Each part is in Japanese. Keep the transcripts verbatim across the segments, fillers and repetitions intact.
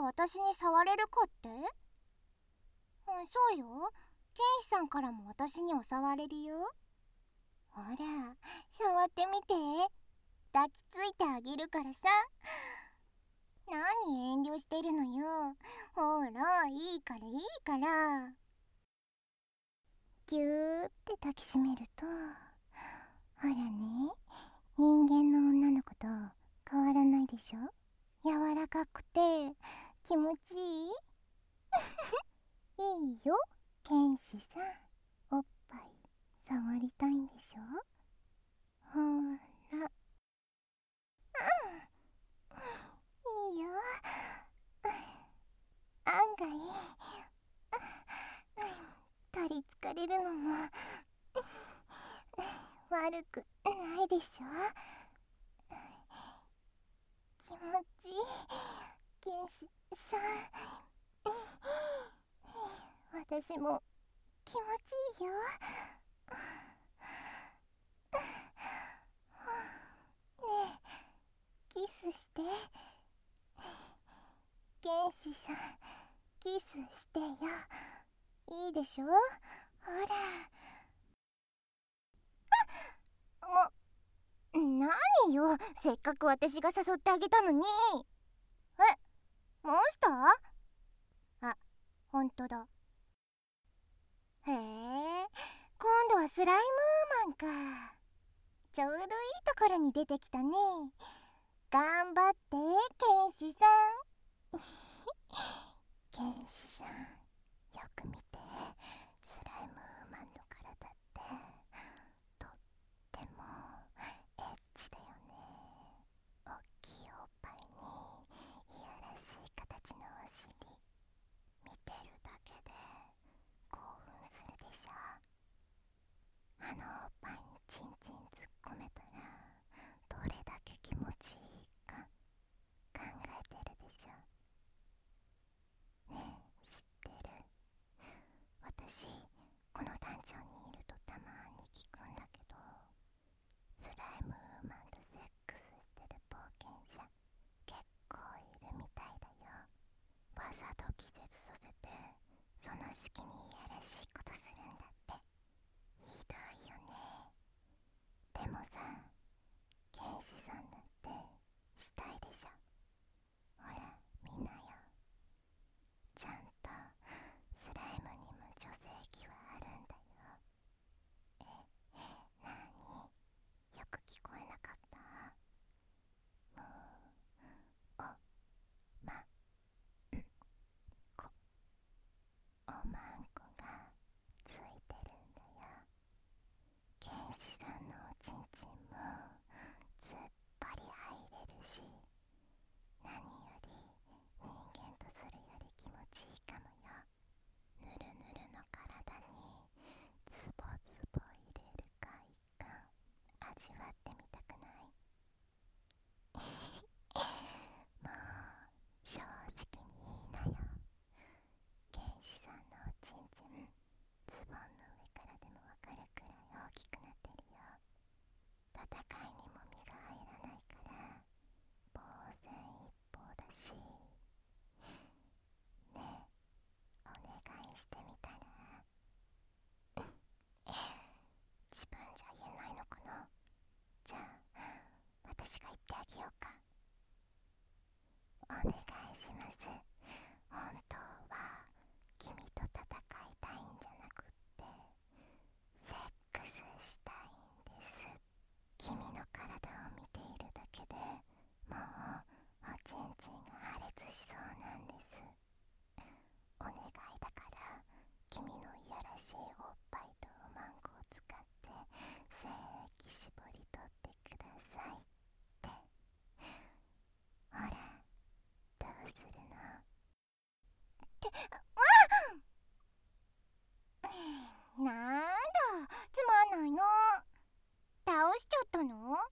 私に触れるかって？あ、そうよ。剣士さんからも私には触れるよ。ほら、触ってみて。抱きついてあげるからさ。何遠慮してるのよ。ほら、いいからいいから。ぎゅーって抱きしめると、ほらね、人間の女の子と変わらないでしょ。柔らかくて気持ちいいいいよ、剣士さん。おっぱい触りたいんでしょ。ほら、いいよ。案外取りつかれるのも悪くないでしょ。気持ちいい、剣士さん。私も気持ちいいよ。ねえ、キスして。剣士さん、キスしてよ。いいでしょ。ほら。あ、も、何よ、せっかく私が誘ってあげたのに。え、モンスター？あ、ほんとだ。へえ、今度はスライムウーマンか。ちょうどいいところに出てきたね。頑張って、剣士さん。剣士さん、よく見て。スライムウーマンの体ってとってもエッチだよね。おっきいおっぱいにいやらしい形のお尻、見てるだけで興奮するでしょ。あのおっぱいにチンチン突っ込めたらどれだけ気持ちいいか考えてるでしょ。ねえ、知ってる？私、この団長にいるとたまに聞くんだけど、スライムウーマンとセックスしてる冒険者結構いるみたいだよ。わざと気絶させてその隙にいやらしいことするんだって。ひどいよね。でもさ、剣士さんだってしたいでしょ。ほら見なよ、ちゃんとスライムにも女性器はあるんだよ。え、なに？よく聞こえなかった？もう、おまんこ、おまんこがついてるんだよ。剣士さんのおちんちんもつっぱり入れるし、何より人間とするより気持ちいいかもよ。ぬるぬるの体にズボズボ入れる快感、味わってみたくない？もう正直にいいなよ。剣士さんのおちんちん、ズボンの上からでもわかるくらい大きくなってるよ。戦いにも身が入らないから防戦一方だし。ねえ、お願いしてみたら？自分じゃ言えないのかな。じゃあ私が言ってあげようか。お願いします。本当は君と戦いたいんじゃなくってセックスしたいんです。君の体を見ているだけでもうおちんちんが破裂しそうなんです。お願いだから君のいやらしいおっぱいとおまんこを使って精液絞り取ってくださいって。ほら、どうするの？って、あっ、なんだ、つまんないの。倒しちゃったの？ま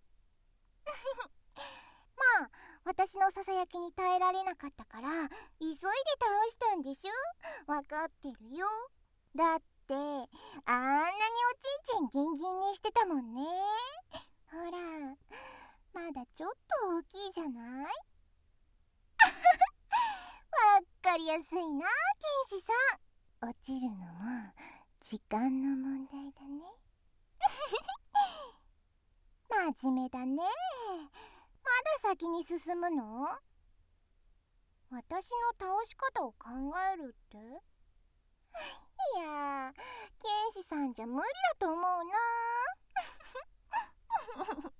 あ、私のささやきに耐えられなかったから急いで倒したんでしょ。わかってるよ。だってあんなにおちんちんギンギンにしてたもんね。ほら、まだちょっと大きいじゃない？笑かりやすいな、剣士さん。落ちるのも時間の問題だね。真面目だね。まだ先に進むの？私の倒し方を考えるって？いやー、剣士さんじゃ無理だと思うな。